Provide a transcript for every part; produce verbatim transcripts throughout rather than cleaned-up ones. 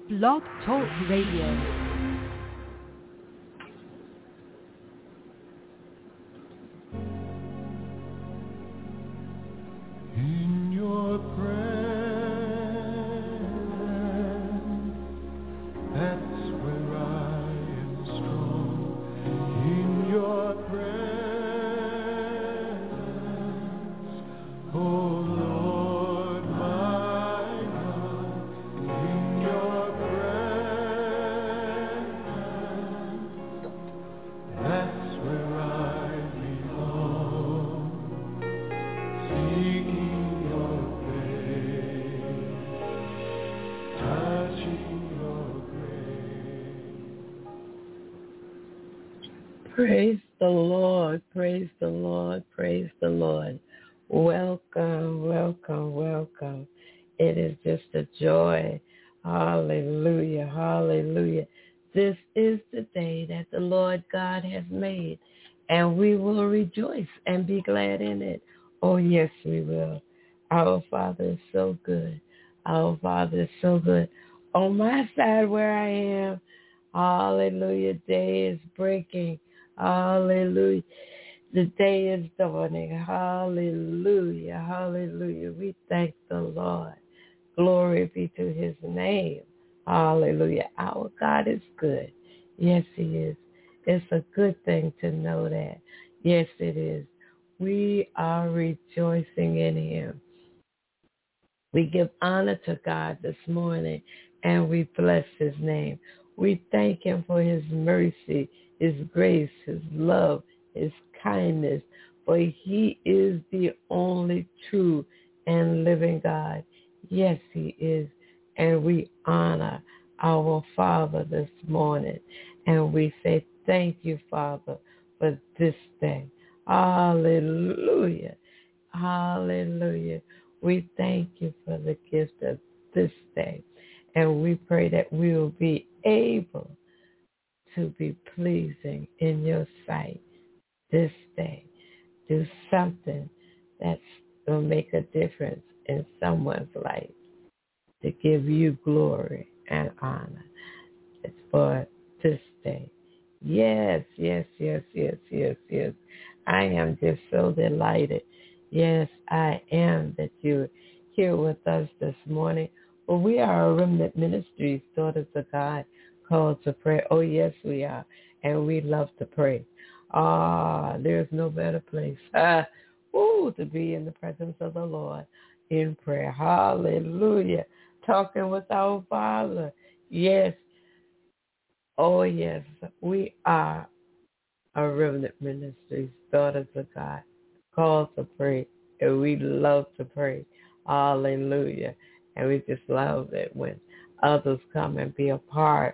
Blog Talk Radio. In your presence, that's where I am strong. In your presence, oh Lord my God. In your presence, that's where I belong. Seeking your face, touching your grace. Praise the Lord, praise the Lord, praise the Lord. Welcome, welcome, welcome. It is just a joy. Hallelujah, hallelujah. This is the day that the Lord God has made, and we will rejoice and be glad in it. Oh, yes, we will. Our Father is so good. Our Father is so good. On my side where I am, hallelujah, day is breaking. Hallelujah. The day is dawning. Hallelujah. Hallelujah. We thank the Lord. Glory be to his name. Hallelujah. Our God is good. Yes, he is. It's a good thing to know that. Yes, it is. We are rejoicing in him. We give honor to God this morning, and we bless his name. We thank him for his mercy, his grace, his love, his kindness, for he is the only true and living God. Yes, he is. And we honor our Father this morning. And we say, thank you, Father, for this day. Hallelujah. Hallelujah. We thank you for the gift of this day. And we pray that we will be able to be pleasing in your sight this day. Do something that will make a difference in someone's life to give you glory and honor. It's for this day. Yes, yes, yes, yes, yes, yes. I am just so delighted. Yes, I am that you're here with us this morning. Well, we are a Remnant Ministries, Daughters of God, called to pray. Oh, yes, we are. And we love to pray. Ah, there's no better place ah, ooh, to be in the presence of the Lord in prayer. Hallelujah. Talking with our Father. Yes. Oh, yes. We are a Remnant Ministries, Daughters of God, called to pray. And we love to pray. Hallelujah. And we just love it when others come and be a part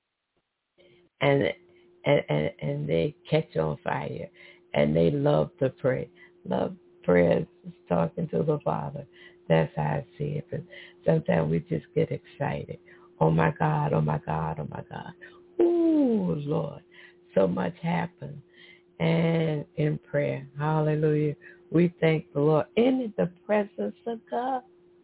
and and, and, and they catch on fire and they love to pray. Love prayers is talking to the Father. That's how I see it. But sometimes we just get excited. Oh my God, oh my God, oh my God. Ooh, Lord. So much happens. And in prayer, hallelujah, we thank the Lord. In the presence of God,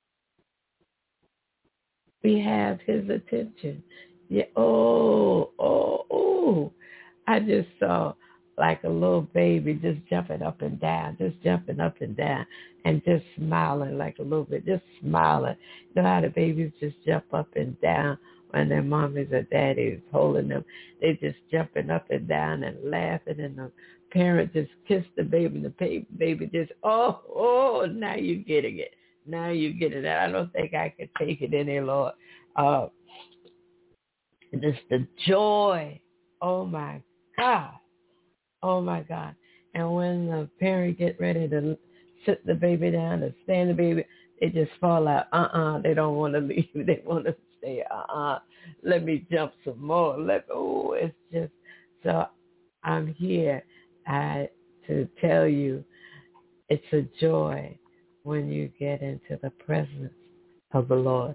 we have his attention. Yeah. Oh, oh, oh. I just saw like a little baby just jumping up and down, just jumping up and down and just smiling like a little bit, just smiling. You know how the babies just jump up and down when their mommies or daddies holding them. They just jumping up and down and laughing, and the parent just kissed the baby, and the baby just, oh, oh, now you're getting it. Now you're getting it. I don't think I could take it any, Lord. Uh, just the joy. Oh, my God. Oh, my God. And when the parent get ready to sit the baby down and stand the baby, they just fall out. Uh-uh. They don't want to leave. They want to stay. Uh-uh. Let me jump some more. Let Oh, it's just, so I'm here I, to tell you it's a joy when you get into the presence of the Lord.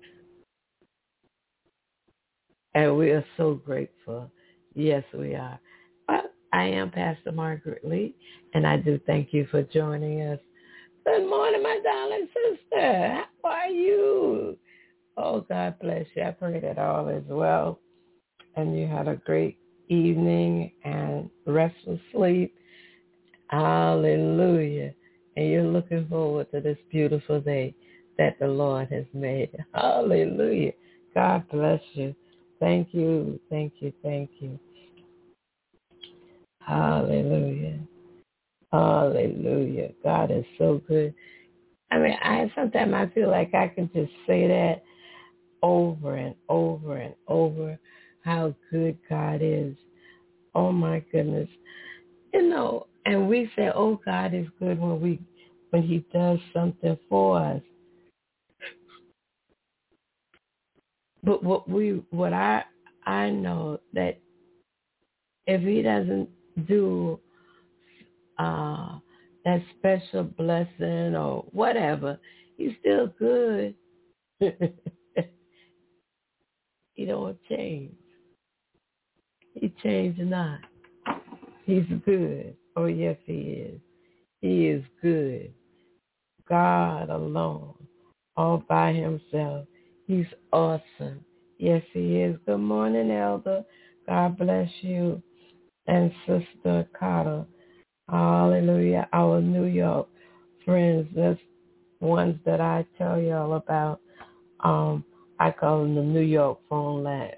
And we are so grateful. Yes, we are. Well, I am Pastor Margaret Lee, and I do thank you for joining us. Good morning, my darling sister. How are you? Oh, God bless you. I pray that all is well and you had a great evening and restful sleep. Hallelujah. And you're looking forward to this beautiful day that the Lord has made. Hallelujah. God bless you. Thank you. Thank you. Thank you. Hallelujah. Hallelujah. God is so good. I mean, I sometimes I feel like I can just say that over and over and over, how good God is. Oh my goodness. You know, and we say, oh, God is good when we when he does something for us. But what we what I I know that if he doesn't do uh that special blessing or whatever, he's still good. He don't change. He changed not. He's good. Oh, yes, he is. He is good. God alone, all by himself. He's awesome. Yes, he is. Good morning, Elder. God bless you. And Sister Carter. Hallelujah. Our New York friends, that's ones that I tell y'all about. Um, I call them the New York phone line.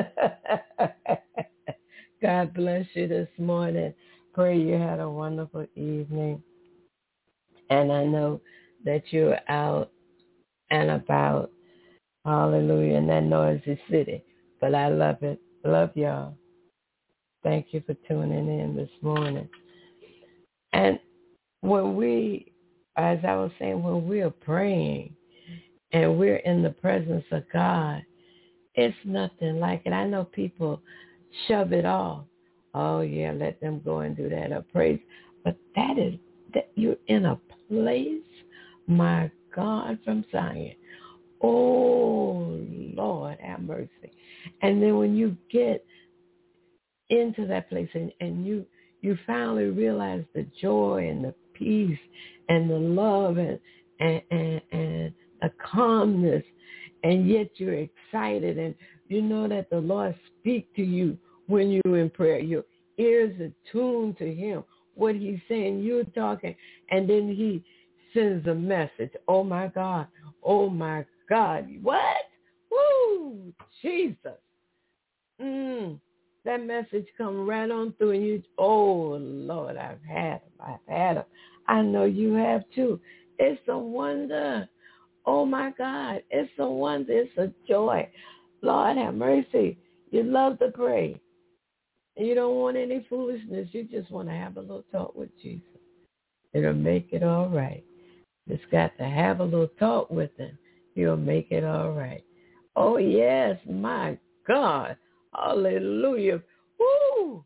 God bless you this morning. Pray you had a wonderful evening. And I know that you're out and about. Hallelujah. In that noisy city. But I love it. Love y'all. Thank you for tuning in this morning. And when we, as I was saying, when we are praying and we're in the presence of God, it's nothing like it. I know people shove it off. Oh, yeah, let them go and do that or praise. But that is, that you're in a place, my God, from Zion. Oh, Lord, have mercy. And then when you get into that place and, and you you finally realize the joy and the peace and the love and and, and, and the calmness, and yet you're excited and you know that the Lord speaks to you when you're in prayer. Your ears are tuned to him. What he's saying, you're talking, and then he sends a message. Oh, my God. Oh, my God. What? Woo! Jesus. Mm. That message come right on through and you, oh, Lord, I've had them. I've had them. I know you have too. It's a wonder. Oh, my God. It's a wonder. It's a joy. Lord, have mercy. You love to pray. And you don't want any foolishness. You just want to have a little talk with Jesus. It'll make it all right. Just got to have a little talk with him. He'll make it all right. Oh, yes, my God. Hallelujah. Woo!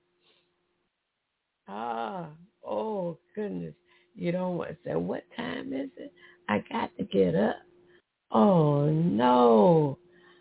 Ah, oh, goodness. You don't want to say, what time is it? I got to get up. Oh, no.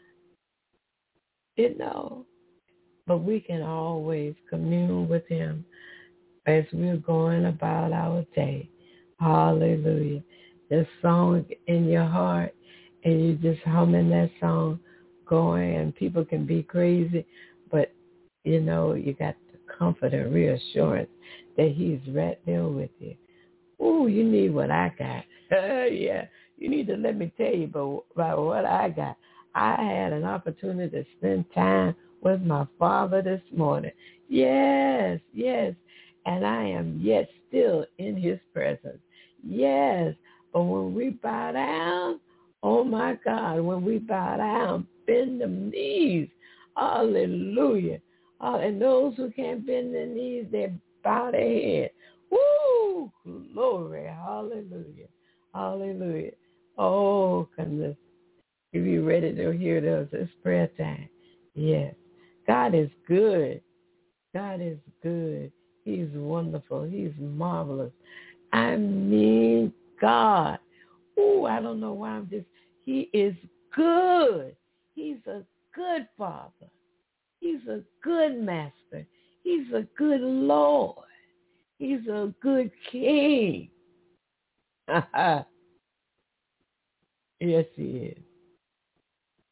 You know, but we can always commune with him as we're going about our day. Hallelujah. The song in your heart, and you just humming that song going, and people can be crazy, but, you know, you got the comfort and reassurance that he's right there with you. Ooh, you need what I got. Yeah, you need to let me tell you about, about what I got. I had an opportunity to spend time with my Father this morning. Yes, yes. And I am yet still in his presence. Yes. But when we bow down, oh my God, when we bow down, bend the knees. Hallelujah. Uh, and those who can't bend their knees, they bow their head. Woo! Glory. Hallelujah. Hallelujah. Oh, goodness. If you're ready to hear those, it's prayer time. Yes. God is good. God is good. He's wonderful. He's marvelous. I mean, God. Ooh, I don't know why I'm just, he is good. He's a good Father. He's a good Master. He's a good Lord. He's a good King. Yes, he is.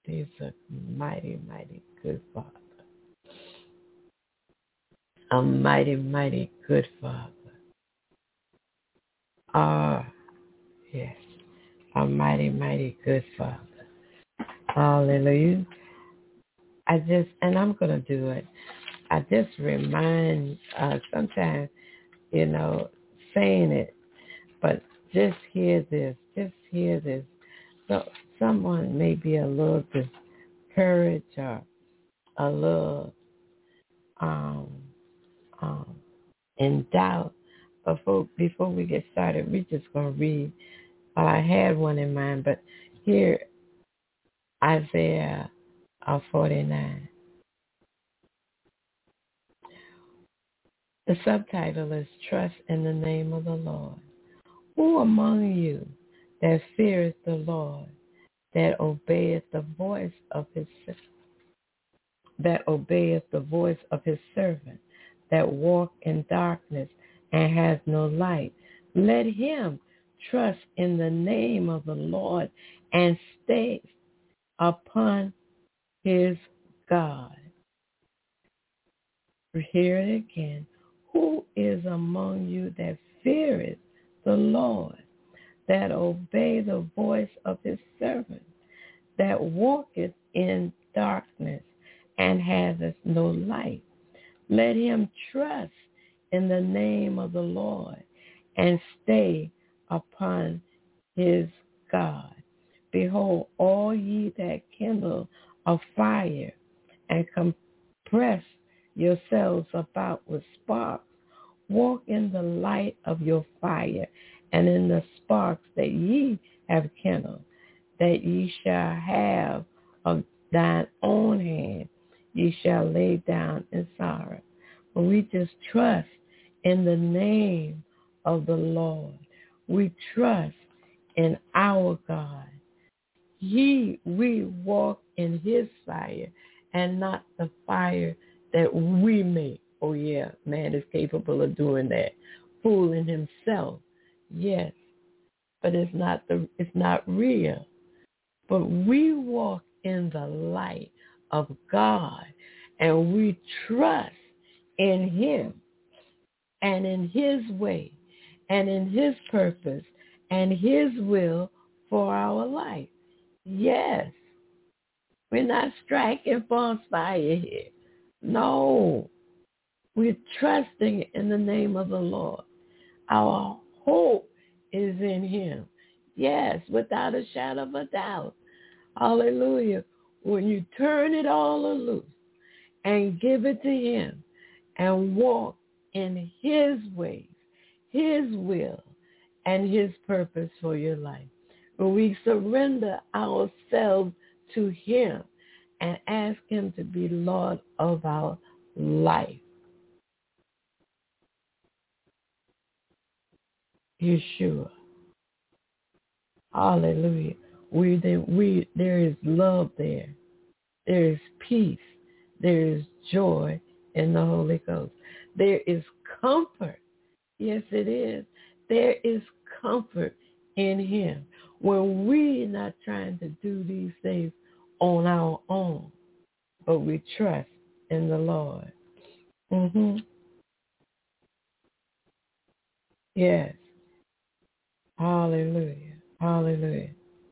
He's a mighty, mighty good Father. A mighty, mighty good Father. Ah, yes. A mighty, mighty good Father. Hallelujah. I just, and I'm going to do it. I just remind, uh, sometimes, you know, saying it, but just hear this, just hear this. So someone may be a little discouraged or a little um, um, in doubt. Before, before we get started, we're just going to read. Well, I had one in mind, but here, Isaiah uh, forty-nine. The subtitle is Trust in the Name of the Lord. Who among you that feareth the Lord, that obeyeth the voice of his that obeyeth the voice of his servant, that walk in darkness and has no light? Let him trust in the name of the Lord and stay upon his God. Hear it again. Who is among you that feareth the Lord, that obey the voice of his servant, that walketh in darkness and hath no light? Let him trust in the name of the Lord and stay upon his God. Behold, all ye that kindle a fire and compress yourselves about with sparks, walk in the light of your fire and in the sparks that ye have kindled, that ye shall have of thine own hand, ye shall lay down in sorrow. But we just trust in the name of the Lord. We trust in our God. He, we walk in his fire and not the fire that we make. Oh yeah, man is capable of doing that, fooling himself. Yes, but it's not the, it's not real. But we walk in the light of God, and we trust in him and in his way and in his purpose and his will for our life. Yes, we're not striking false fire here. No, we're trusting in the name of the Lord. Our hope is in him. Yes, without a shadow of a doubt. Hallelujah. When you turn it all loose and give it to him and walk in his ways, his will, and his purpose for your life. When we surrender ourselves to him and ask him to be Lord of our life. Yeshua. Hallelujah. We, there, we, there is love there. There is peace. There is joy in the Holy Ghost. There is comfort. Yes, it is. There is comfort in him when we're not trying to do these things on our own, but we trust in the Lord. Mm-hmm. Yes. Hallelujah. Hallelujah.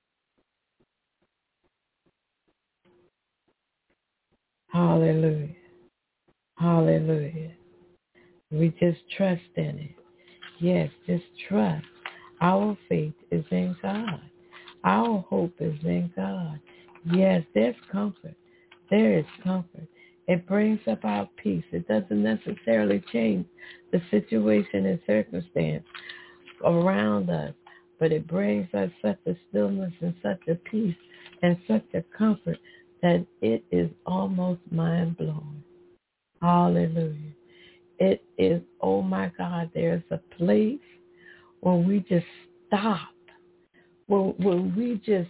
Hallelujah. Hallelujah. We just trust in it. Yes, just trust. Our faith is in God. Our hope is in God. Yes, there's comfort. There is comfort. It brings about peace. It doesn't necessarily change the situation and circumstance around us, but it brings us such a stillness and such a peace and such a comfort that it is almost mind-blowing. Hallelujah. It is, oh my God, there's a place where we just stop, when, when we just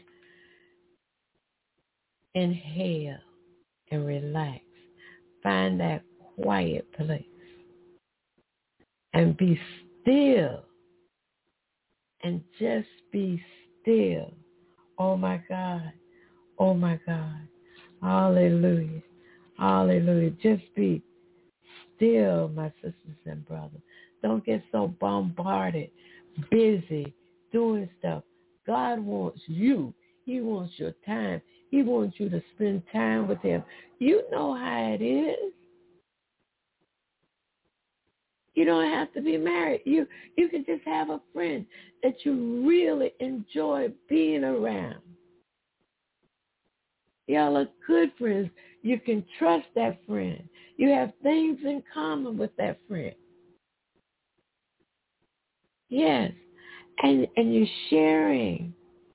inhale and relax, find that quiet place and be still and just be still. Oh my God, Oh, my God. Hallelujah. Hallelujah. Just be still, my sisters and brothers. Don't get so bombarded, busy, doing stuff. God wants you. He wants your time. He wants you to spend time with him. You know how it is. You don't have to be married. You you can just have a friend that you really enjoy being around. Y'all are good friends. You can trust that friend. You have things in common with that friend. Yes. And and you're sharing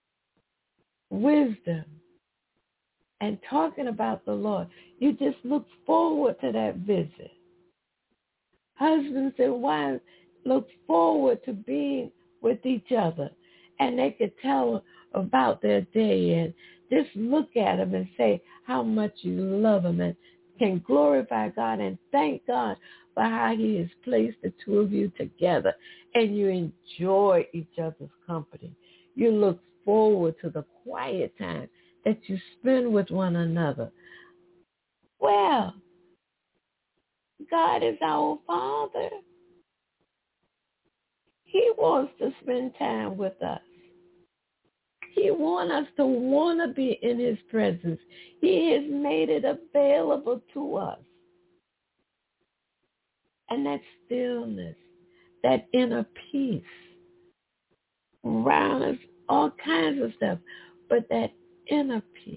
wisdom and talking about the Lord. You just look forward to that visit. Husbands and wives look forward to being with each other. And they could tell about their day and just look at them and say how much you love them and can glorify God and thank God for how he has placed the two of you together. And you enjoy each other's company. You look forward to the quiet time that you spend with one another. Well, God is our Father. He wants to spend time with us. He wants us to want to be in his presence. He has made it available to us. And that stillness, that inner peace, around us, all kinds of stuff, but that inner peace,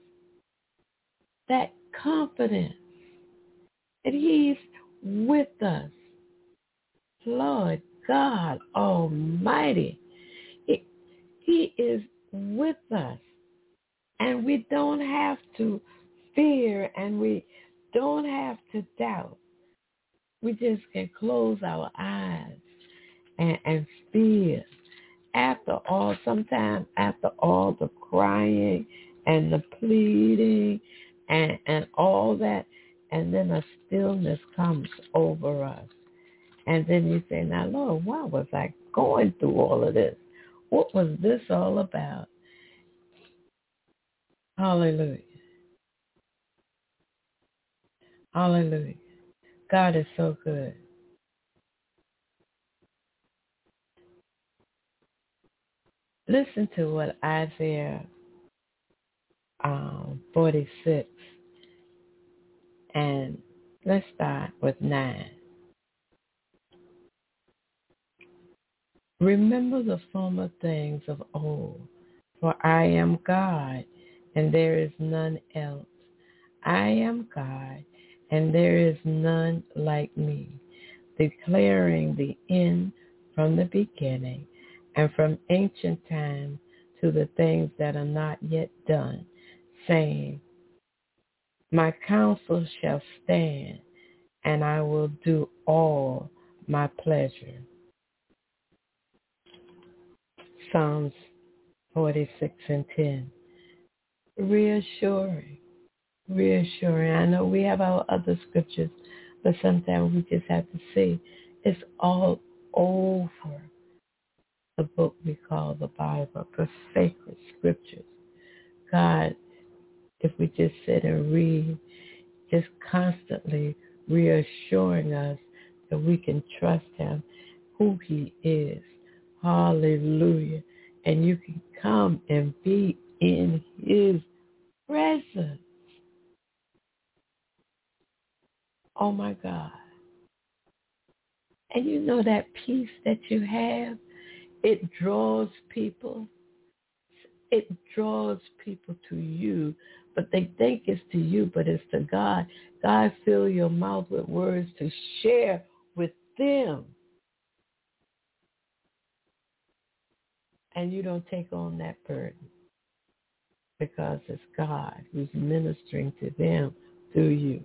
that confidence that he's with us. Lord God Almighty, he, he is with us. And we don't have to fear and we don't have to doubt. We just can close our eyes and, and feel. After all, sometimes after all the crying and the pleading and, and all that, and then a stillness comes over us. And then you say, now, Lord, why was I going through all of this? What was this all about? Hallelujah. Hallelujah. God is so good. Listen to what Isaiah um, forty-six, and let's start with nine. Remember the former things of old, for I am God, and there is none else. I am God, and there is none like me, declaring the end from the beginning, and from ancient times to the things that are not yet done, saying, my counsel shall stand, and I will do all my pleasure. Psalms forty-six and ten. Reassuring, reassuring. I know we have our other scriptures, but sometimes we just have to see it's all over the book we call the Bible, the sacred scriptures. God, if we just sit and read, just constantly reassuring us that we can trust him, who he is. Hallelujah. And you can come and be in his presence. Oh, my God. And you know that peace that you have, it draws people. It draws people to you, but they think it's to you, but it's to God. God, fill your mouth with words to share with them. And you don't take on that burden because it's God who's ministering to them through you.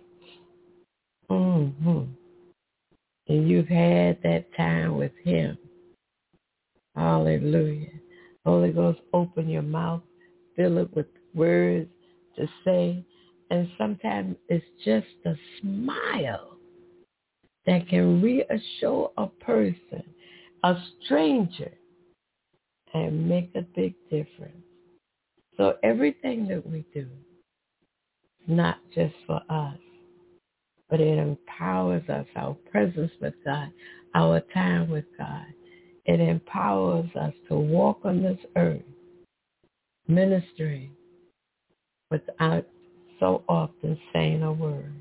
Mm-hmm. And you've had that time with him. Hallelujah. Holy Ghost, open your mouth, fill it with words to say. And sometimes it's just a smile that can reassure a person, a stranger, and make a big difference. So everything that we do, not just for us, but it empowers us, our presence with God, our time with God. It empowers us to walk on this earth, ministering without so often saying a word.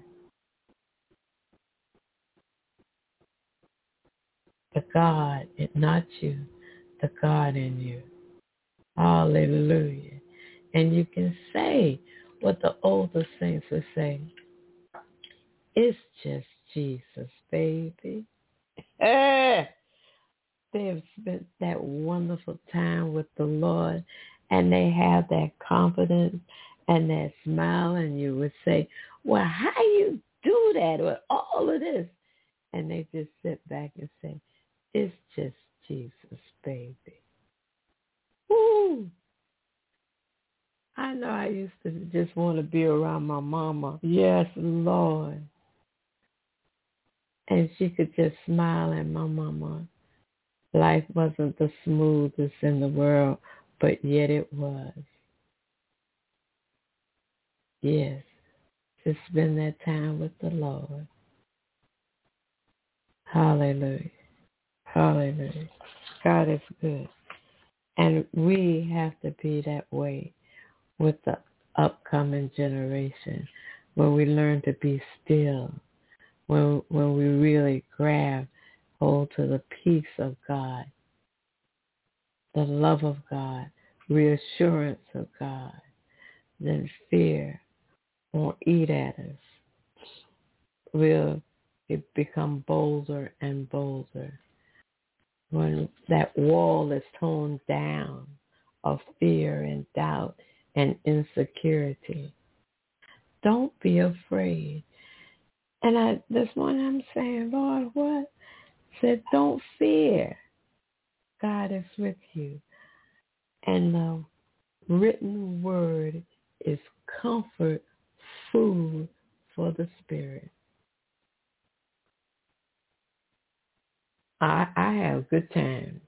The God, and not you, the God in you. Hallelujah. And you can say what the older saints would say. It's just Jesus, baby. They've spent that wonderful time with the Lord, and they have that confidence and that smile, and you would say, well, how you do that with all of this? And they just sit back and say, it's just Jesus, baby. Woo! I know I used to just want to be around my mama. Yes, Lord. And she could just smile at my mama. Life wasn't the smoothest in the world, but yet it was. Yes, to spend that time with the Lord. Hallelujah. Hallelujah. God is good. And we have to be that way with the upcoming generation, when we learn to be still, when when we really grab hold to the peace of God, the love of God, reassurance of God, then fear won't eat at us. We'll become bolder and bolder. When that wall is toned down of fear and doubt and insecurity, don't be afraid. And I, this morning I'm saying, Lord, what? Said, don't fear. God is with you. And the written word is comfort, food for the spirit. I, I have good times.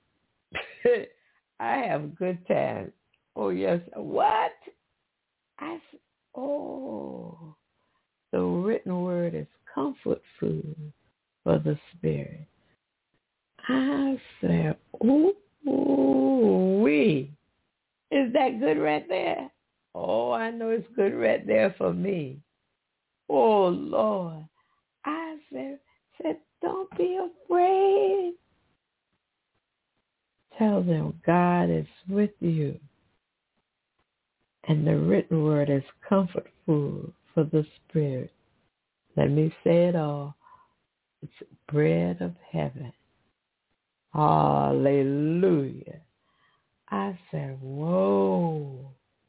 I have good times. Oh, yes. What? I, oh, the written word is comfort food for the spirit. I said, ooh, ooh, wee. Is that good right there? Oh, I know it's good right there for me. Oh, Lord. I said, said, don't be afraid. Tell them God is with you. And the written word is comfort food for the spirit. Let me say it all. It's bread of heaven. Hallelujah. I said, whoa.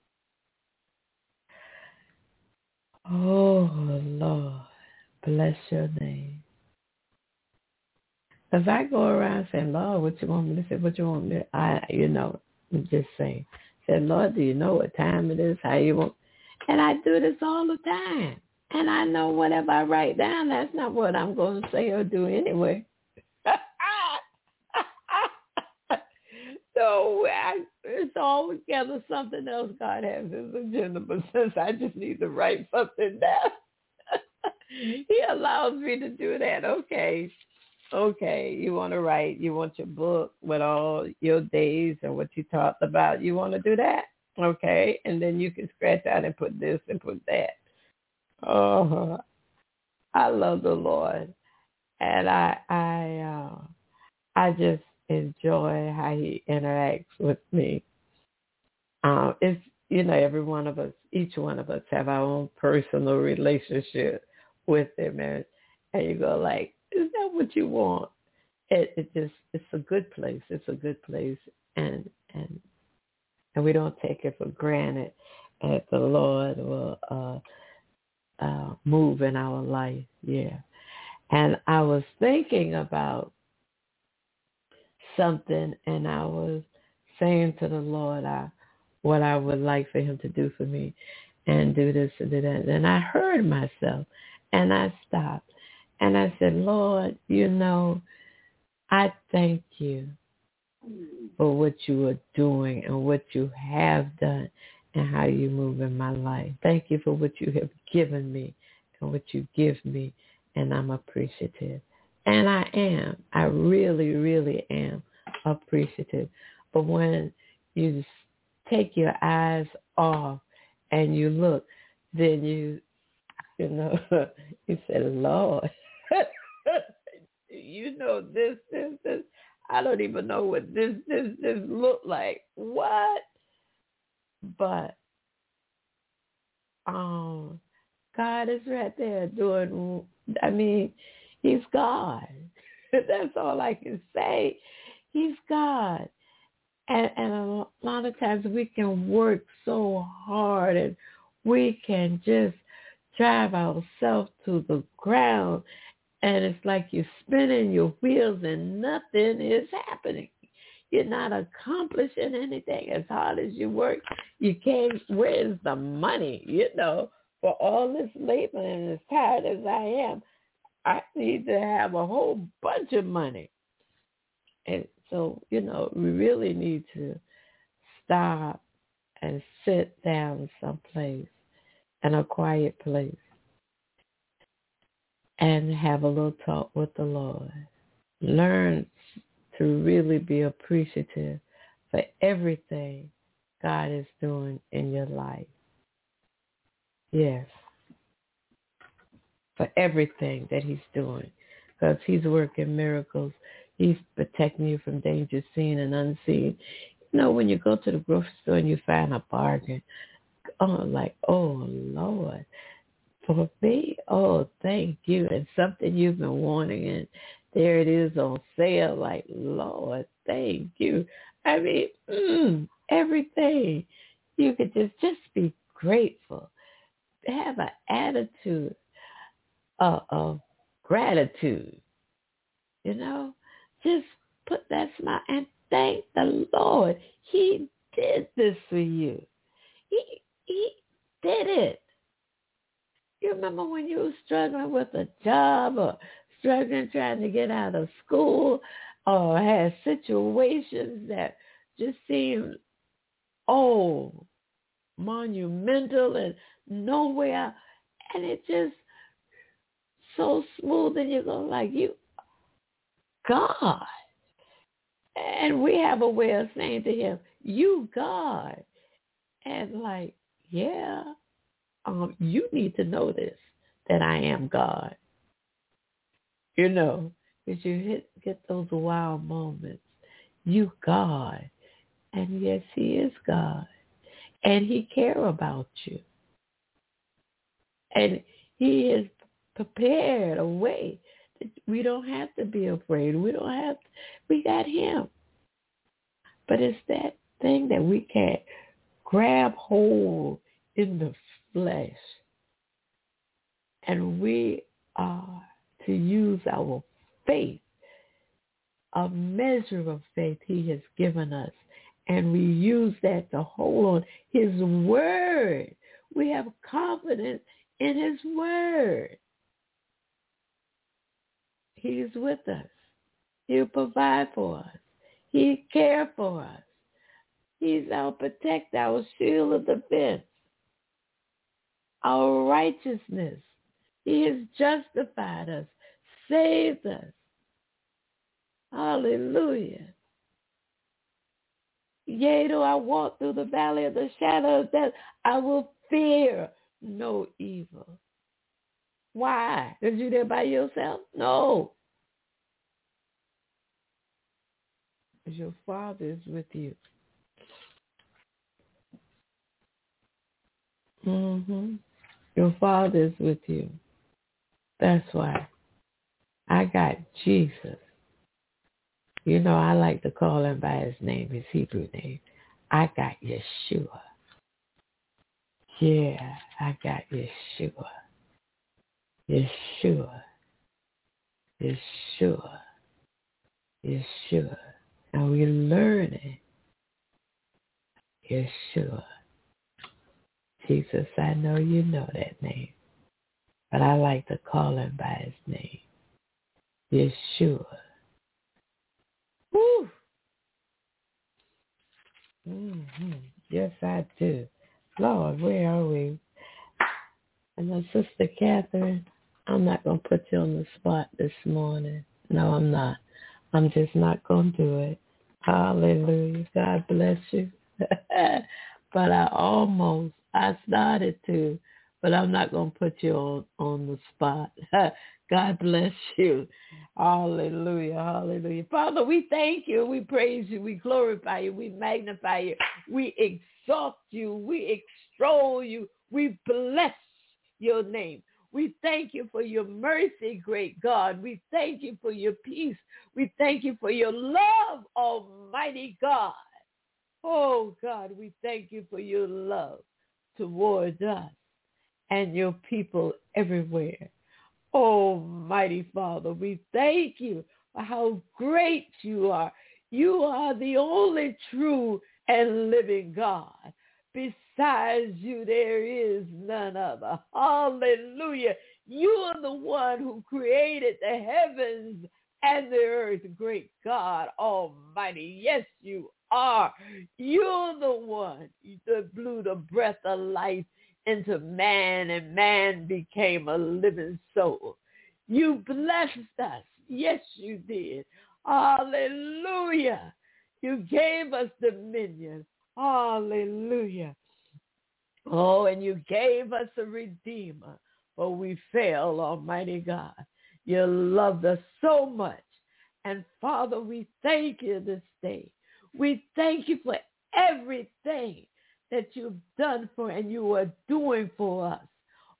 Oh, Lord, bless your name. If I go around saying, Lord, what you want me to say, what you want me to, I, you know, I'm just saying. Say, Lord, do you know what time it is, how you want? And I do this all the time. And I know whatever I write down, that's not what I'm going to say or do anyway. So I, it's altogether something else God has his agenda, but since I just need to write something down, he allows me to do that. Okay, okay, you want to write, you want your book with all your days and what you talked about, you want to do that? Okay, and then you can scratch out and put this and put that. Oh, I love the Lord, and I, I, uh, I just enjoy how he interacts with me. Um, it's, you know, every one of us, each one of us have our own personal relationship with him. And, and you go like, is that what you want? It, it just, it's a good place. It's a good place. And, and, and we don't take it for granted that the Lord will uh, uh, move in our life. Yeah. And I was thinking about something, and I was saying to the Lord I, what I would like for him to do for me, and do this and do that. And I heard myself, and I stopped, and I said, Lord, you know, I thank you for what you are doing and what you have done and how you move in my life. Thank you for what you have given me and what you give me, and I'm appreciative. And I am. I really, really am appreciative. But when you take your eyes off and you look, then you, you know, you say, Lord, you know this, this, this. I don't even know what this, this, this look like. What? But um, God is right there doing, I mean, he's God. That's all I can say. He's God. And, and a lot of times we can work so hard and we can just drive ourselves to the ground. And it's like you're spinning your wheels and nothing is happening. You're not accomplishing anything. As hard as you work, you can't, where's the money, you know, for all this labor? And as tired as I am, I need to have a whole bunch of money. And so, you know, we really need to stop and sit down someplace in a quiet place and have a little talk with the Lord. Learn to really be appreciative for everything God is doing in your life. Yes. For everything that he's doing. Because he's working miracles. He's protecting you from danger seen and unseen. You know, when you go to the grocery store and you find a bargain, oh, like, oh, Lord. For me, oh, thank you. And something you've been wanting, and there it is on sale. Like, Lord, thank you. I mean, mm, everything. You could just, just be grateful. Have an attitude uh, of gratitude. You know, just put that smile and thank the Lord. He did this for you. He, he did it. You remember when you were struggling with a job or struggling trying to get out of school or had situations that just seemed, oh, monumental and nowhere, and it just so smooth, and you're going like, you, God. And we have a way of saying to him, you God. And like, yeah, um, you need to know this, that I am God. You know, because you hit, get those wild moments. You God. And yes, he is God. And he cares about you. And he has prepared a way that we don't have to be afraid. We don't have to, we got him. But it's that thing that we can't grab hold in the flesh. And we are to use our faith, a measure of faith he has given us. And we use that to hold on his word. We have confidence in his word. He is with us. He'll provide for us. He cares for us. He's our protector, our shield of defense, our righteousness. He has justified us, saved us. Hallelujah. Yea, though I walk through the valley of the shadow of death, I will fear no evil. Why? Because you're there by yourself? No. Because your Father is with you. Mm-hmm. Your Father is with you. That's why I got Jesus. You know, I like to call him by his name, his Hebrew name. I got Yeshua. Yeah, I got Yeshua. Yeshua. Yeshua. Yeshua. And we learn it. Yeshua. Jesus, I know you know that name. But I like to call him by his name. Yeshua. Woo! Mm-hmm. Yes, I do. Lord, where are we? And then Sister Catherine, I'm not going to put you on the spot this morning. No, I'm not. I'm just not going to do it. Hallelujah. God bless you. But I almost, I started to, but I'm not going to put you on, on the spot. God bless you. Hallelujah. Hallelujah. Father, we thank you. We praise you. We glorify you. We magnify you. We exalt you. We extol you. We bless your name. We thank you for your mercy, great God. We thank you for your peace. We thank you for your love, Almighty God. Oh, God, we thank you for your love towards us and your people everywhere. Almighty Father, we thank you for how great you are. You are the only true and living God. Besides you, there is none other. Hallelujah. You are the one who created the heavens and the earth, great God Almighty. Yes, you are. You're the one that blew the breath of life into man, and man became a living soul. You blessed us. Yes, you did. Hallelujah. You gave us dominion. Hallelujah. Oh, and you gave us a redeemer, but we failed, Almighty God. You loved us so much. And Father, we thank you this day. We thank you for everything that you've done for and you are doing for us.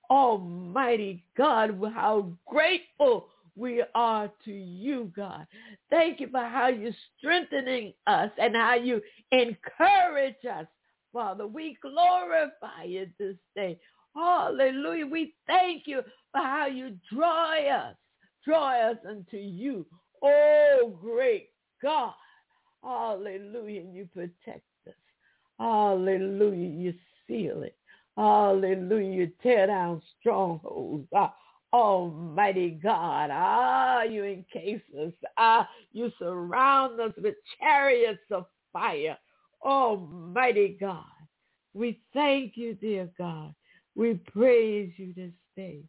Almighty God, how grateful we are to you, God. Thank you for how you're strengthening us and how you encourage us, Father. We glorify you this day. Hallelujah. We thank you for how you draw us, draw us unto you. Oh, great God. Hallelujah. And you protect us. Hallelujah. You seal it. Hallelujah. You tear down strongholds. Ah, Almighty God. Ah, you encase us. Ah, you surround us with chariots of fire. Almighty God. We thank you, dear God. We praise you this day.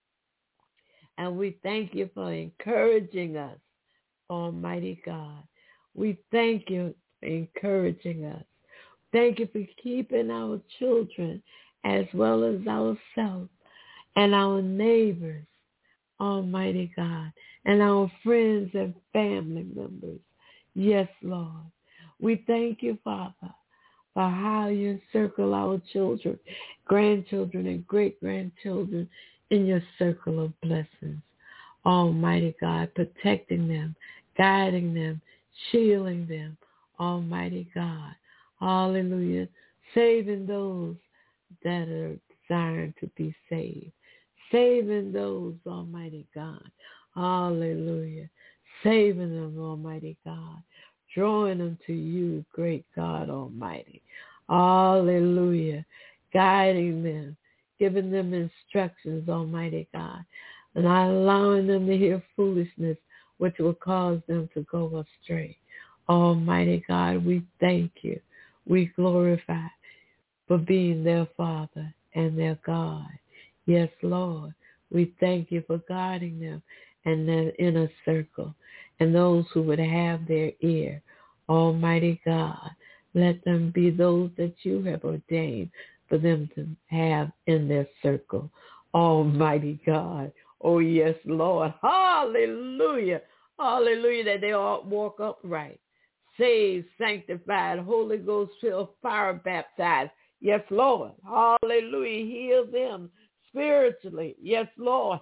And we thank you for encouraging us, Almighty God. We thank you for encouraging us. Thank you for keeping our children as well as ourselves and our neighbors, Almighty God, and our friends and family members. Yes, Lord. We thank you, Father, for how you encircle our children, grandchildren, and great-grandchildren in your circle of blessings. Almighty God, protecting them, guiding them, shielding them. Almighty God. Hallelujah. Saving those that are desiring to be saved. Saving those, Almighty God. Hallelujah. Saving them, Almighty God. Drawing them to you, great God Almighty. Hallelujah. Guiding them. Giving them instructions, Almighty God. And not allowing them to hear foolishness, which will cause them to go astray. Almighty God, we thank you. We glorify for being their Father and their God. Yes, Lord, we thank you for guarding them and their inner circle and those who would have their ear. Almighty God, let them be those that you have ordained for them to have in their circle. Almighty God. Oh, yes, Lord. Hallelujah. Hallelujah, that they all walk upright. Saved, sanctified, Holy Ghost filled, fire baptized. Yes, Lord. Hallelujah. Heal them spiritually. Yes, Lord.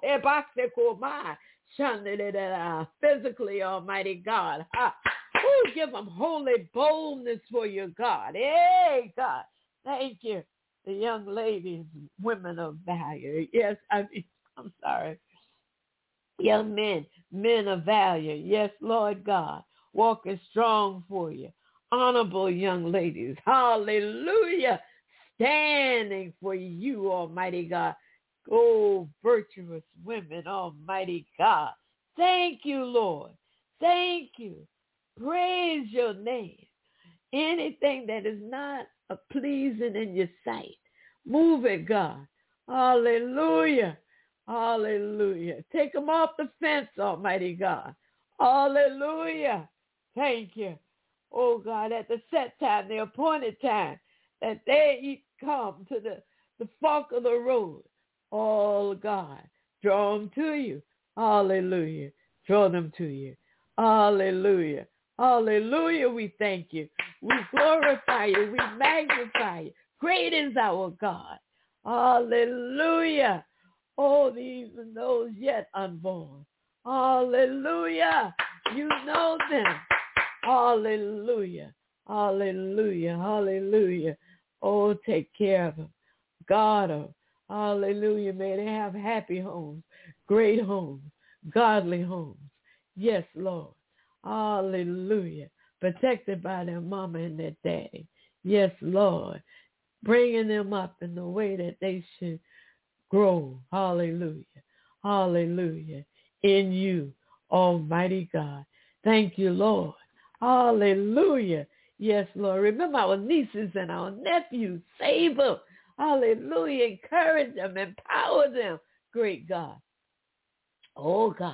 Physically, Almighty God. Ooh, give them holy boldness for your God. Hey, God. Thank you. The young ladies, women of value. Yes, I mean, I'm sorry. Young men, men of value. Yes, Lord God. Walking strong for you. Honorable young ladies. Hallelujah. Standing for you, Almighty God. Oh, virtuous women, Almighty God. Thank you, Lord. Thank you. Praise your name. Anything that is not pleasing in your sight, Move it, God. Hallelujah. Hallelujah. Take them off the fence, Almighty God. Hallelujah. Thank you. Oh, God, at the set time, the appointed time, that they come to the, the fork of the road. Oh, God, draw them to you. Hallelujah. Draw them to you. Hallelujah. Hallelujah. We thank you. We glorify you. We magnify you. Great is our God. Hallelujah. Oh, even those yet unborn. Hallelujah. You know them. Hallelujah. Hallelujah. Hallelujah. Oh, take care of them. Guard them. Hallelujah. May they have happy homes, great homes, godly homes. Yes, Lord. Hallelujah. Protected by their mama and their daddy. Yes, Lord. Bringing them up in the way that they should grow. Hallelujah. Hallelujah. In you, Almighty God. Thank you, Lord. Hallelujah. Yes, Lord. Remember our nieces and our nephews. Save them. Hallelujah. Encourage them. Empower them. Great God. Oh, God.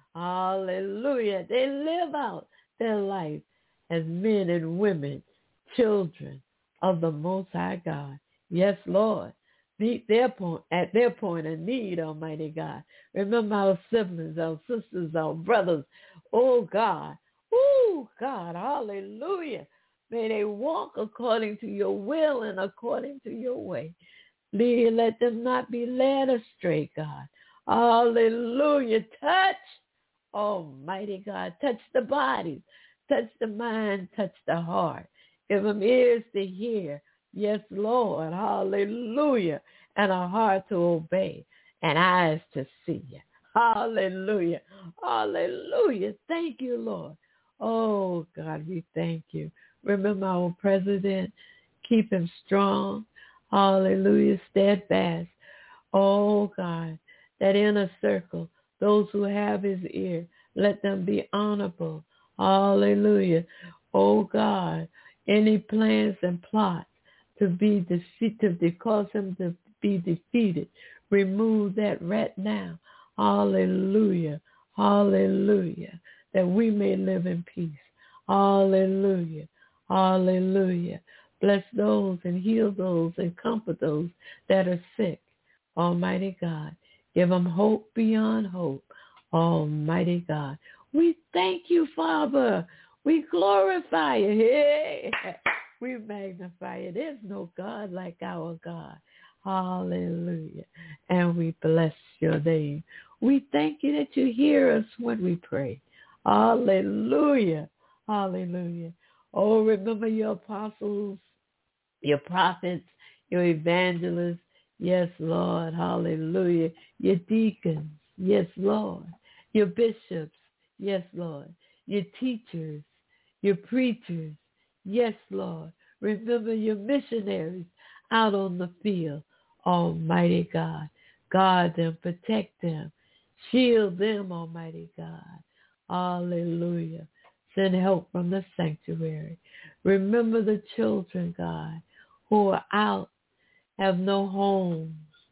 Hallelujah. They live out their life as men and women, children of the Most High God. Yes, Lord. Meet their point, at their point of need, Almighty God. Remember our siblings, our sisters, our brothers. Oh, God. Oh, God. Hallelujah. May they walk according to your will and according to your way. Lead, let them not be led astray, God. Hallelujah. Touch, Almighty God. Touch the bodies. Touch the mind. Touch the heart. Give them ears to hear. Yes, Lord. Hallelujah. And a heart to obey and eyes to see you. Hallelujah. Hallelujah. Thank you, Lord. Oh, God, we thank you. Remember our president. Keep him strong. Hallelujah. Steadfast. Oh, God, that inner circle, those who have his ear, let them be honorable. Hallelujah. Oh, God, any plans and plots to be defeated, to cause him to be defeated, remove that right now. Hallelujah. Hallelujah. That we may live in peace. Hallelujah. Hallelujah. Bless those and heal those and comfort those that are sick. Almighty God, give them hope beyond hope. Almighty God, we thank you, Father. We glorify you. Hey, we magnify you. There's no God like our God. Hallelujah. And we bless your name. We thank you that you hear us when we pray. Hallelujah. Hallelujah. Oh, remember your apostles, your prophets, your evangelists. Yes, Lord. Hallelujah. Your deacons. Yes, Lord. Your bishops. Yes, Lord. Your teachers, your preachers. Yes, Lord. Remember your missionaries out on the field. Almighty God. Guard them. Protect them. Shield them, Almighty God. Hallelujah. Send help from the sanctuary. Remember the children, God, who are out, have no homes,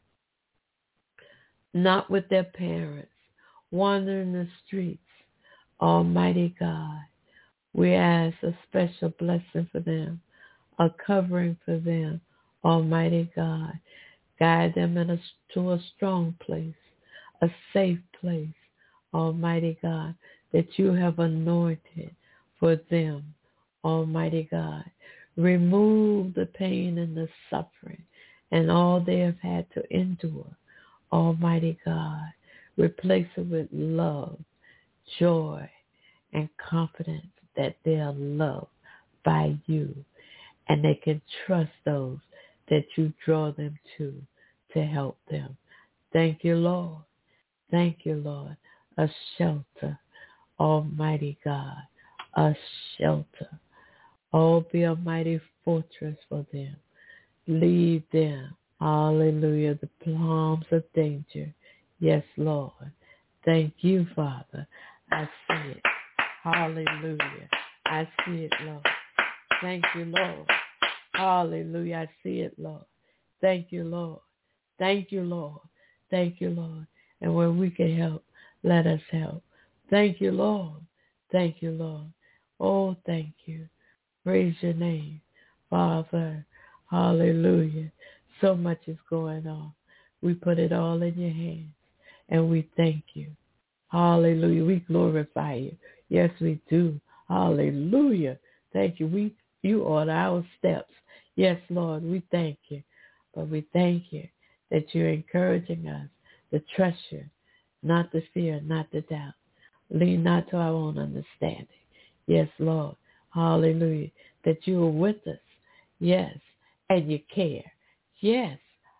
not with their parents, wandering the streets. Almighty God, we ask a special blessing for them, a covering for them. Almighty God, guide them in a, to a strong place, a safe place. Almighty God, that you have anointed for them. Almighty God, remove the pain and the suffering and all they have had to endure. Almighty God, replace it with love, joy, and confidence that they are loved by you and they can trust those that you draw them to to help them. Thank you, Lord. Thank you, Lord. A shelter, Almighty God, a shelter. Oh, be a mighty fortress for them. Lead them, hallelujah, the palms of danger. Yes, Lord. Thank you, Father. I see it. Hallelujah. I see it, Lord. Thank you, Lord. Hallelujah. I see it, Lord. Thank you, Lord. Thank you, Lord. Thank you, Lord. And where we can help, let us help. Thank you, Lord. Thank you, Lord. Oh, thank you. Praise your name, Father. Hallelujah. So much is going on. We put it all in your hands, and we thank you. Hallelujah. We glorify you. Yes, we do. Hallelujah. Thank you. We, you order our steps. Yes, Lord, we thank you. But we thank you that you're encouraging us to trust you, not to fear, not to doubt. Lean not to our own understanding. Yes, Lord. Hallelujah. That you are with us. Yes. And you care. Yes.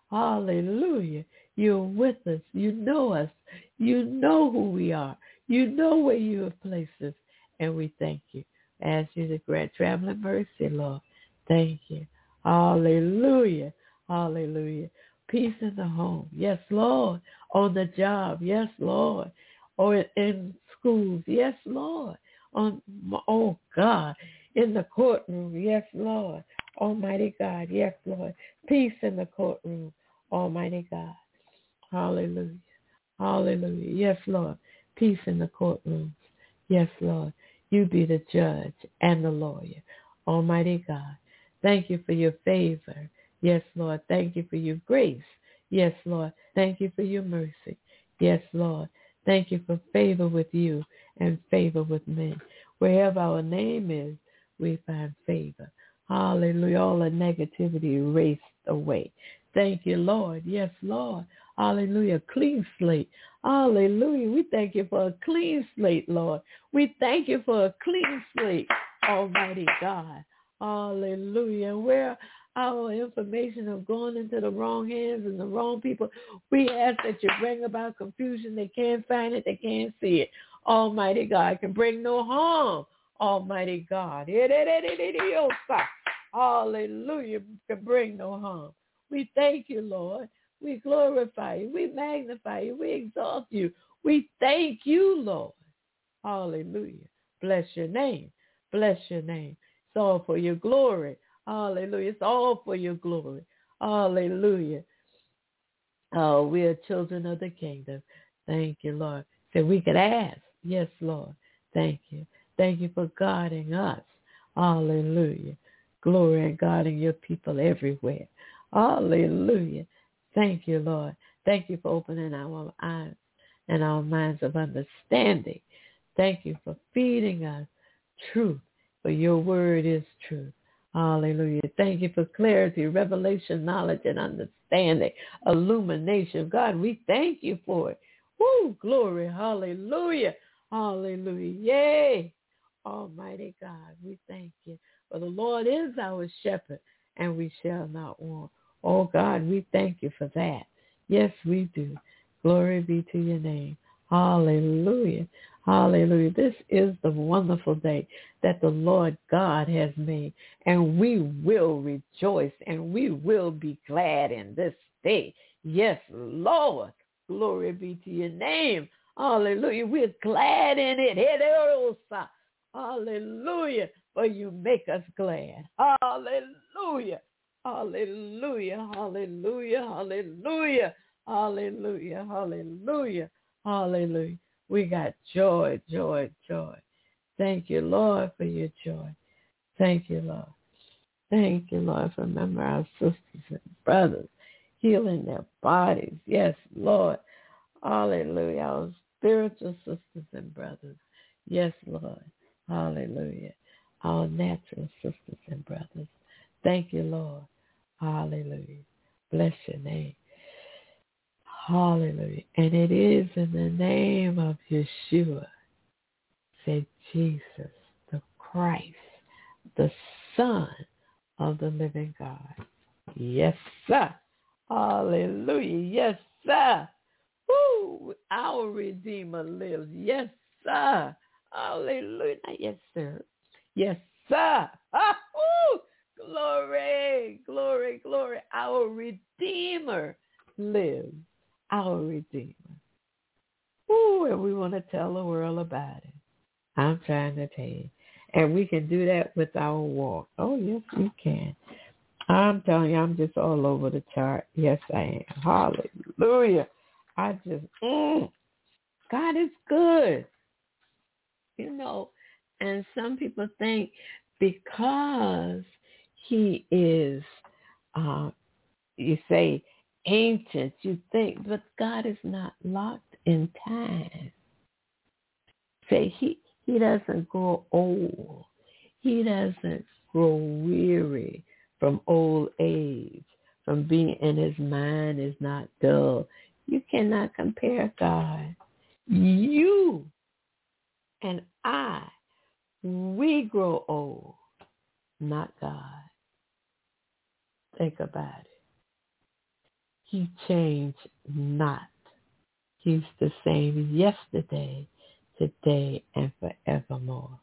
Hallelujah. You're with us. You know us. You know who we are. You know where you have placed us. And we thank you. Ask you to grant traveling mercy, Lord. Thank you. Hallelujah. Hallelujah. Peace in the home. Yes, Lord. On the job. Yes, Lord. Or in schools. Yes, Lord. On, oh, God. In the courtroom. Yes, Lord. Almighty God. Yes, Lord. Peace in the courtroom. Almighty God. Hallelujah. Hallelujah. Yes, Lord. Peace in the courtrooms. Yes, Lord. You be the judge and the lawyer. Almighty God. Thank you for your favor. Yes, Lord. Thank you for your grace. Yes, Lord. Thank you for your mercy. Yes, Lord. Thank you for favor with you and favor with men. Wherever our name is, we find favor. Hallelujah. All the negativity erased away. Thank you, Lord. Yes, Lord. Hallelujah. Clean slate. Hallelujah. We thank you for a clean slate, Lord. We thank you for a clean slate, Almighty God. Hallelujah. And where our information have gone into the wrong hands and the wrong people, we ask that you bring about confusion. They can't find it. They can't see it. Almighty God can bring no harm. Almighty God. Hallelujah. Can bring no harm. We thank you, Lord. We glorify you. We magnify you. We exalt you. We thank you, Lord. Hallelujah. Bless your name. Bless your name. It's all for your glory. Hallelujah. It's all for your glory. Hallelujah. Oh, we are children of the kingdom. Thank you, Lord. So we could ask. Yes, Lord. Thank you. Thank you for guarding us. Hallelujah. Glory and guarding your people everywhere. Hallelujah. Thank you, Lord. Thank you for opening our eyes and our minds of understanding. Thank you for feeding us truth, for your word is truth. Hallelujah. Thank you for clarity, revelation, knowledge, and understanding, illumination. God, we thank you for it. Woo, glory. Hallelujah. Hallelujah. Yay. Almighty God, we thank you. For the Lord is our shepherd, and we shall not want. Oh, God, we thank you for that. Yes, we do. Glory be to your name. Hallelujah. Hallelujah. This is the wonderful day that the Lord God has made, and we will rejoice, and we will be glad in this day. Yes, Lord. Glory be to your name. Hallelujah. We're glad in it. Hallelujah. For you make us glad. Hallelujah. Hallelujah. Hallelujah. Hallelujah. Hallelujah. Hallelujah. Hallelujah. We got joy, joy, joy. Thank you, Lord, for your joy. Thank you, Lord. Thank you, Lord. Remember our sisters and brothers healing their bodies. Yes, Lord. Hallelujah. Our spiritual sisters and brothers. Yes, Lord. Hallelujah. Our natural sisters and brothers. Thank you, Lord. Hallelujah. Bless your name. Hallelujah. And it is in the name of Yeshua, say Jesus, the Christ, the Son of the living God. Yes, sir. Hallelujah. Yes, sir. Woo! Our Redeemer lives. Yes, sir. Hallelujah. Yes, sir. Yes, sir. Ah, woo! Glory, glory, glory. Our Redeemer lives. Our Redeemer. Ooh, and we want to tell the world about it. I'm trying to tell you. And we can do that with our walk. Oh, yes, we can. I'm telling you, I'm just all over the chart. Yes, I am. Hallelujah. I just, mm, God is good. You know, and some people think because he is, uh, you say, ancient, you think, but God is not locked in time. Say he, he doesn't grow old. He doesn't grow weary from old age, from being, and his mind is not dull. You cannot compare God. You and I, we grow old, not God. Think about it. He changed not. He's the same yesterday, today, and forevermore.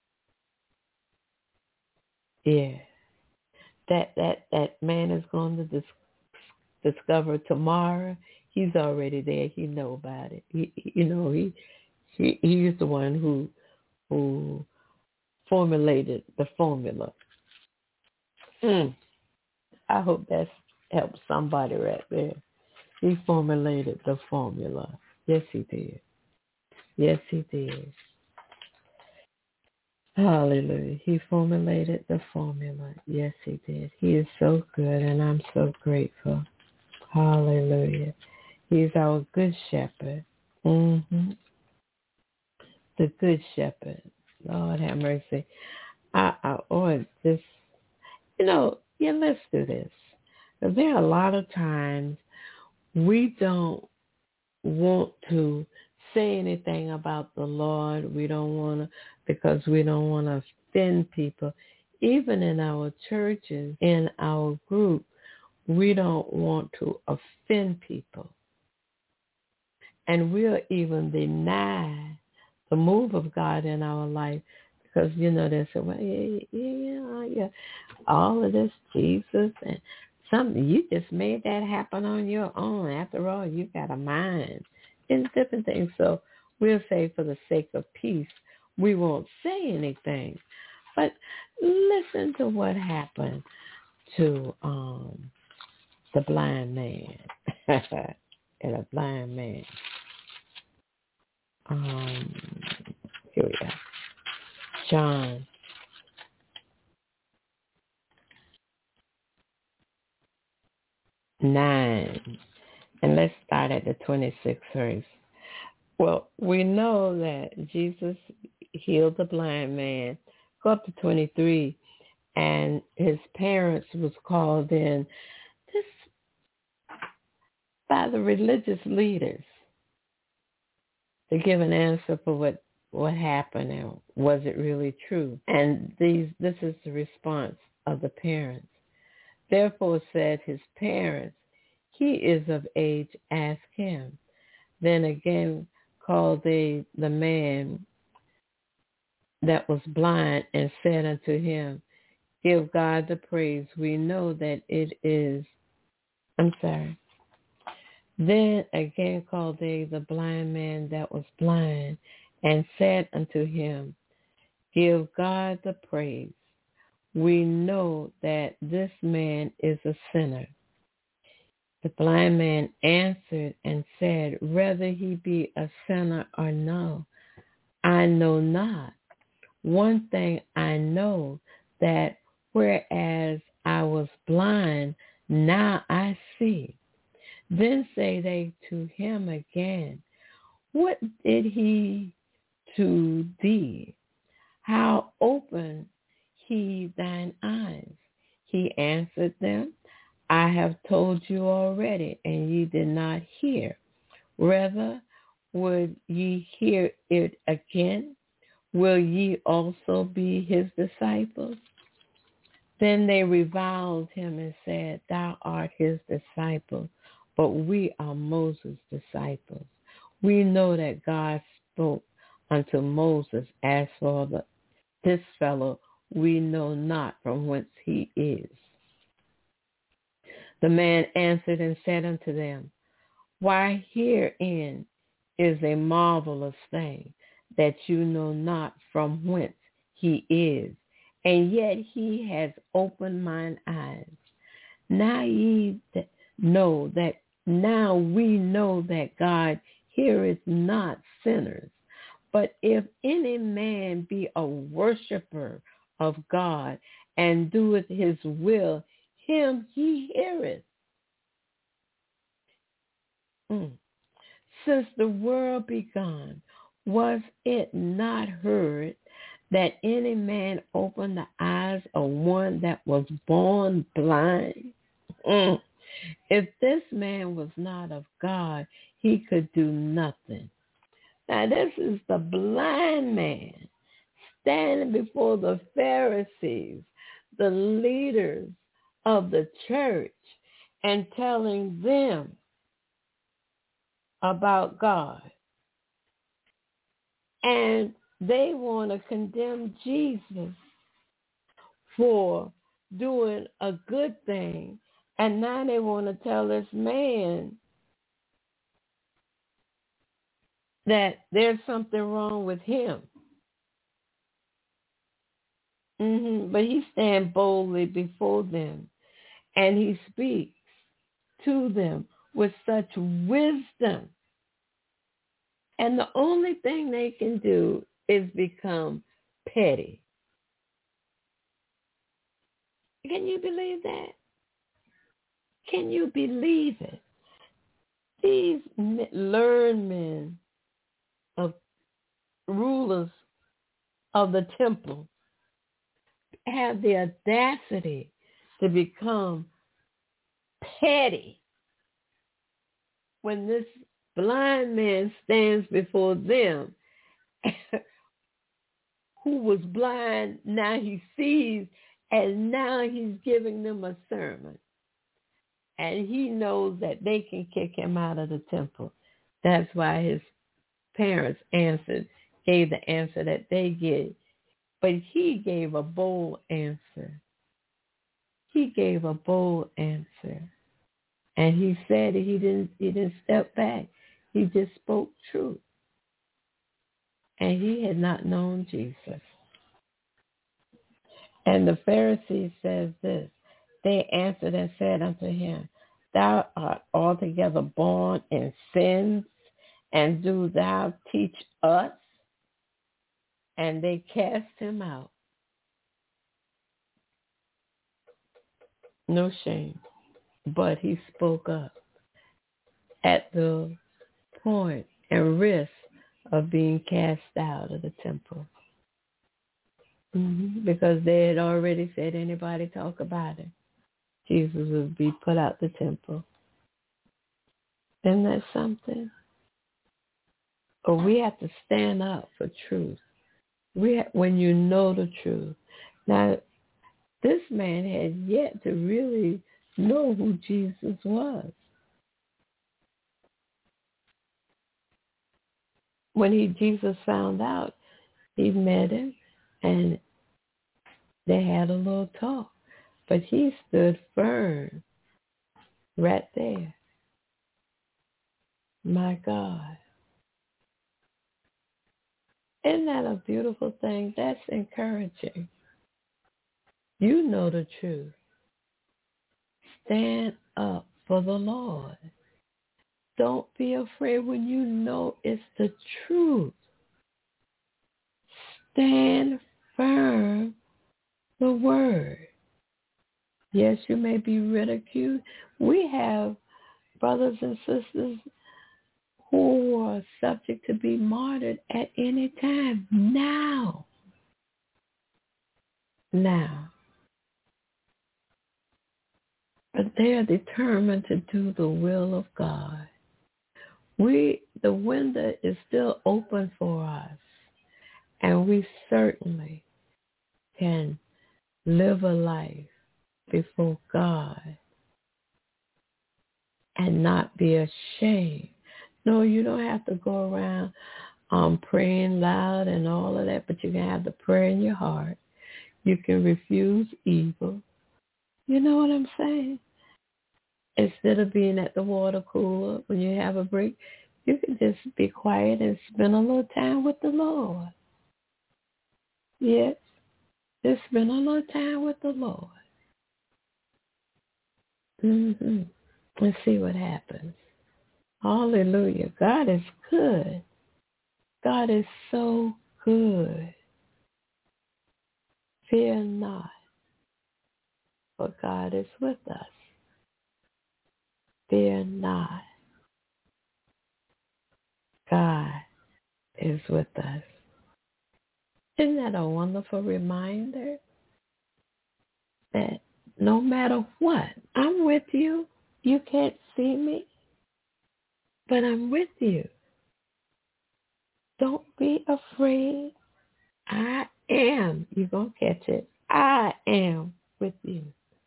Yeah. That that that man is going to dis- discover tomorrow. He's already there. He know about it. He, you know, he he he's the one who who formulated the formula. Mm. I hope that helps somebody right there. He formulated the formula. Yes, he did. Yes, he did. Hallelujah. He formulated the formula. Yes, he did. He is so good, and I'm so grateful. Hallelujah. He's our good shepherd. Mm-hmm. The good shepherd. Lord have mercy. I, I oh, just, you know, yeah, let's do this. There are a lot of times we don't want to say anything about the Lord. We don't want to, because we don't want to offend people. Even in our churches, in our group, we don't want to offend people. And we'll even deny the move of God in our life because, you know, they say, well, yeah, yeah, yeah, all of this, Jesus, and something, you just made that happen on your own. After all, you got a mind. And different things. So we'll say for the sake of peace, we won't say anything. But listen to what happened to um, the blind man and a blind man. Um, here we go. John. nine. And let's start at the twenty-sixth verse. Well, we know that Jesus healed the blind man. Go up to twenty-three. And his parents was called in this by the religious leaders to give an answer for what, what happened and was it really true. And these this is the response of the parents. Therefore said his parents, he is of age, ask him. Then again called they the man that was blind and said unto him, give God the praise. We know that it is, I'm sorry. Then again called they the blind man that was blind and said unto him, give God the praise. We know that this man is a sinner. The blind man answered and said, whether he be a sinner or no, I know not. One thing I know, that whereas I was blind, now I see. Then say they to him again, what did he to thee? How opened he thine eyes? He answered them, I have told you already, and ye did not hear. Rather, would ye hear it again? Will ye also be his disciples? Then they reviled him and said, thou art his disciple, but we are Moses' disciples. We know that God spoke unto Moses, as for the, this fellow, we know not from whence he is. The man answered and said unto them, why, herein is a marvelous thing, that you know not from whence he is, and yet he has opened mine eyes. Now ye know that, now we know that God heareth not sinners. But if any man be a worshiper of God and doeth his will, him he heareth. Mm. Since the world began, was it not heard that any man opened the eyes of one that was born blind? Mm. If this man was not of God, he could do nothing. Now this is the blind man standing before the Pharisees, the leaders of the church, and telling them about God. And they want to condemn Jesus for doing a good thing. And now they want to tell this man that there's something wrong with him. Mm-hmm. But he stands boldly before them, and he speaks to them with such wisdom. And the only thing they can do is become petty. Can you believe that? Can you believe it? These learned men of rulers of the temple have the audacity to become petty when this blind man stands before them who was blind, now he sees, and now he's giving them a sermon. And he knows that they can kick him out of the temple. That's why his parents answered, gave the answer that they gave. But he gave a bold answer. He gave a bold answer. And he said he didn't he didn't step back. He just spoke truth. And he had not known Jesus. And the Pharisee says this. They answered and said unto him, Thou art altogether born in sins, and do thou teach us? And they cast him out. No shame. But he spoke up at the point and risk of being cast out of the temple. Mm-hmm. Because they had already said anybody talk about it, Jesus would be put out the temple. Isn't that something? Or we have to stand up for truth. We ha- when you know the truth. Now, this man had yet to really know who Jesus was. When he Jesus found out, he met him and they had a little talk. But he stood firm right there. My God. Isn't that a beautiful thing? That's encouraging. You know the truth. Stand up for the Lord. Don't be afraid when you know it's the truth. Stand firm the word. Yes, you may be ridiculed. We have brothers and sisters who are subject to be martyred at any time. Now. Now. But they are determined to do the will of God. We, the window is still open for us. And we certainly can live a life before God and not be ashamed. No, you don't have to go around um, praying loud and all of that, but you can have the prayer in your heart. You can refuse evil. You know what I'm saying? Instead of being at the water cooler when you have a break, you can just be quiet and spend a little time with the Lord. Yes, just spend a little time with the Lord. Mm-hmm. And see what happens. Hallelujah. God is good. God is so good. Fear not, for God is with us. Fear not. God is with us. Isn't that a wonderful reminder that no matter what, I'm with you. You can't see me, but I'm with you. Don't be afraid. I am. You're going to catch it. I am with you.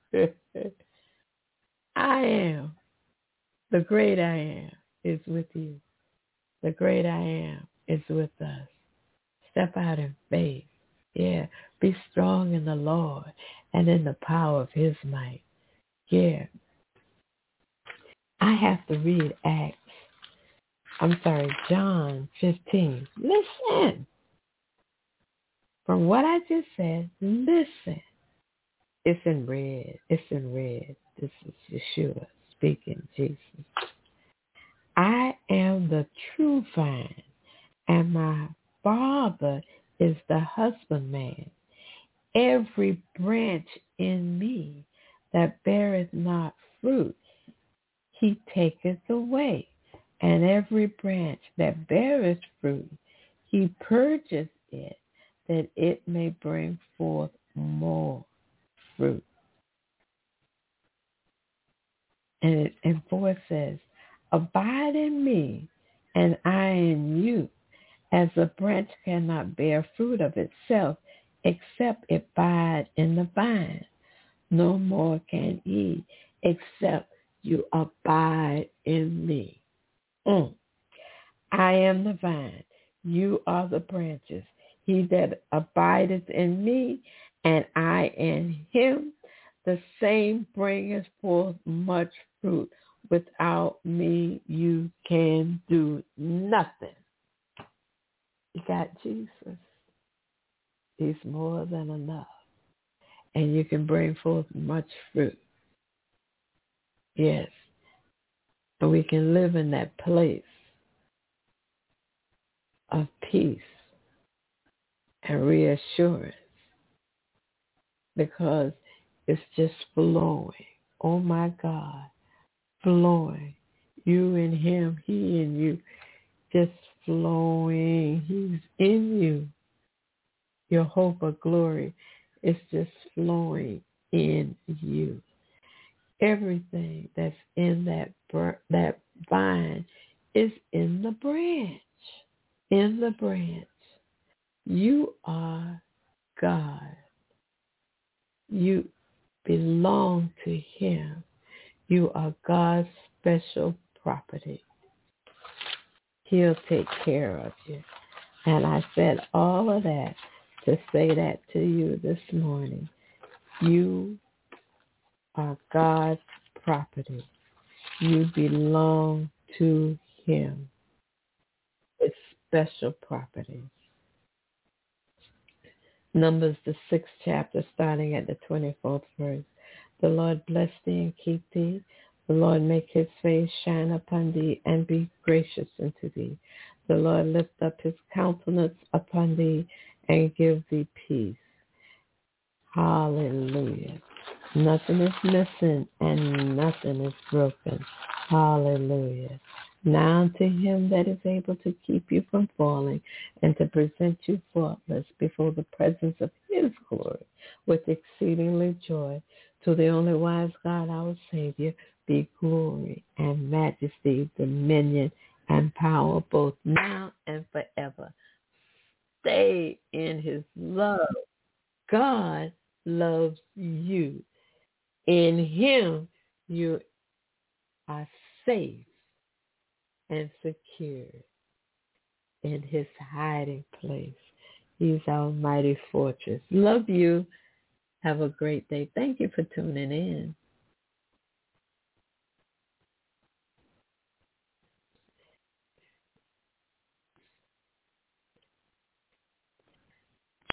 I am. The great I am is with you. The great I am is with us. Step out in faith. Yeah. Be strong in the Lord and in the power of his might. Yeah. I have to read Acts. I'm sorry, John fifteen. Listen. From what I just said, listen. It's in red. It's in red. This is Yeshua speaking, Jesus. I am the true vine, and my Father is the husbandman. Every branch in me that beareth not fruit, he taketh away. And every branch that beareth fruit, he purgeth it, that it may bring forth more fruit. And, it, and four says, abide in me, and I in you, as a branch cannot bear fruit of itself, except it abide in the vine. No more can ye, except you abide in me. Mm. I am the vine, you are the branches. He that abideth in me, and I in him, the same bringeth forth much fruit. Without me, you can do nothing. You got Jesus. He's more than enough. And you can bring forth much fruit. Yes. And we can live in that place of peace and reassurance because it's just flowing. Oh my God, flowing. You in him, he in you, just flowing. He's in you. Your hope of glory is just flowing in you. Everything that's in that that vine is in the branch. In the branch. You are God. You belong to him. You are God's special property. He'll take care of you. And I said all of that to say that to you this morning. You are God's property. You belong to him. It's special property. Numbers, the sixth chapter, starting at the twenty-fourth verse. The Lord bless thee and keep thee. The Lord make his face shine upon thee and be gracious unto thee. The Lord lift up his countenance upon thee and give thee peace. Hallelujah. Nothing is missing and nothing is broken. Hallelujah. Now unto him that is able to keep you from falling and to present you faultless before the presence of his glory with exceedingly joy, to the only wise God, our Savior, be glory and majesty, dominion and power, both now and forever. Stay in his love. God loves you. In him you are safe and secure in his hiding place. He's our mighty fortress. Love you. Have a great day. Thank you for tuning in.